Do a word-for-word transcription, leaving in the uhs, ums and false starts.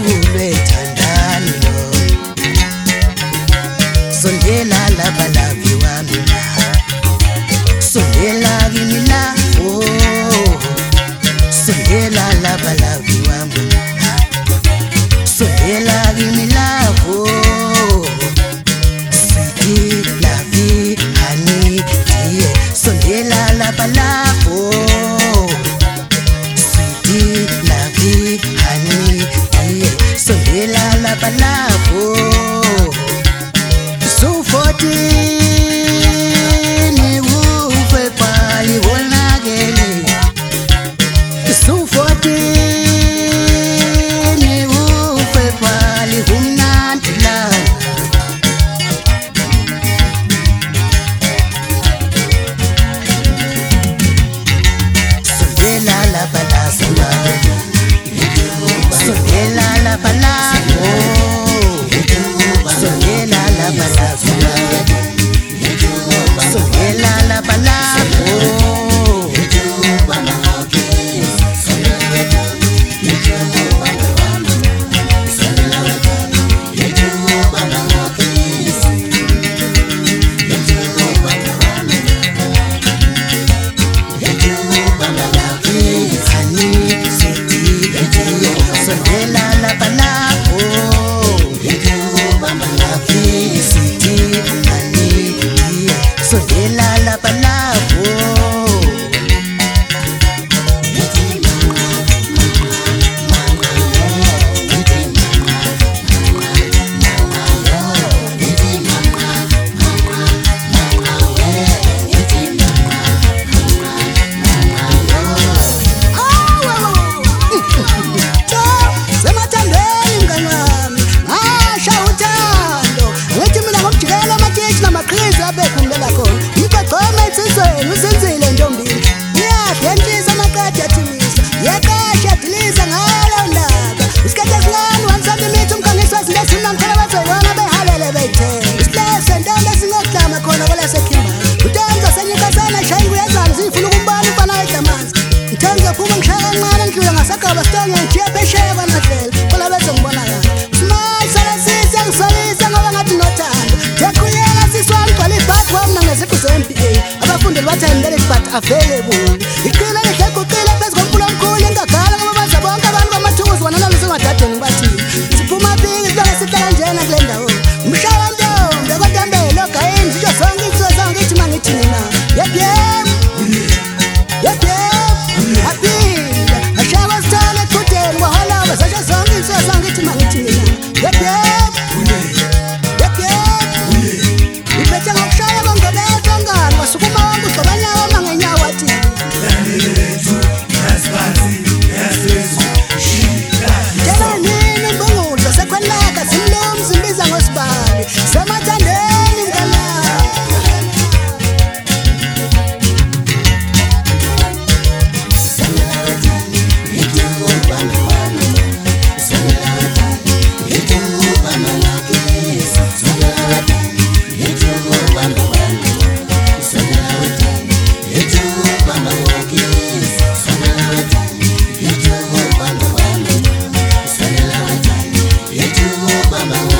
lwethandano sondela labalavi wami sondela kimi la oh sondela labalavi wami sondela kimi la oh sweetie la vie honey dear sondela labalavi oh sweetie la vie honey dear sondela labalavi oh so forty available ikila lekukila phezu komfula omkhulu engagala ngababaza bonke abantu bamathukuzi wona nalo singadadeni bathi siphuma phingi sihlala sihlala njena kule ndawo mshaya ntombi kodambelo gayini sisho sonke into zonke ithi mangithi mina yep yep yep yep aphinda ashaka sithole eqhudeni wahola basasho zonke into zonke ithi mangithi mina yep yep yep yep iphethe ngokushaya kongebetha ngani basukuma wonke ugcobanya Mama.